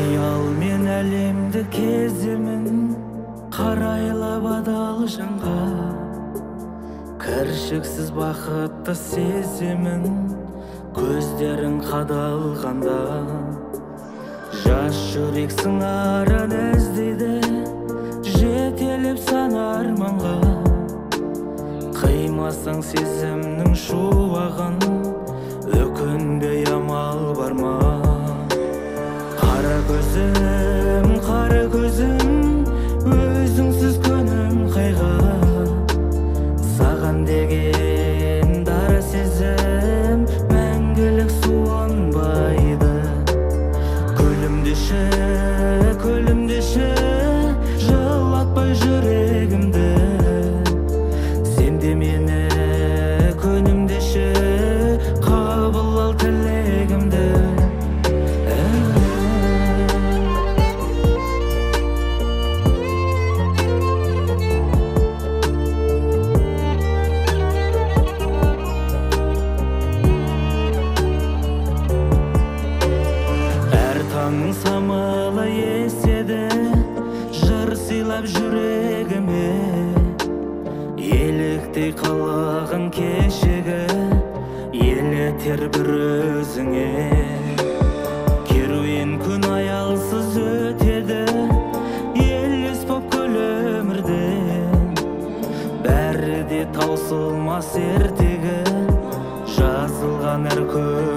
Қиял мен әлемді кеземін, қарайлап адал жанға. Кіршіксіз бақытты сеземін, көздерің қадалғанда. Жас жүрек сыңарын іздейді, жетелеп сан арманға. Қимасаң сезімнің шуағын, өкінбей амал бар ма? Қара көзім, өзіңсіз күнім қайға. Саған деген дара сезім мәңгілік суынбайды. Күлімдеші, жылатпай жүрегімді. Сен де мені көнімдеші, қабыл ал тілегімді. Таңның самалы еседі, жыр сыйлап жүрегіме. Еліктей қалағын кешегі, елетер бір өзіңе. Керуен күн аялсыз өтеді, елес боп күл өмірден. Бәрі де таусылмас ертегі, жазылған әр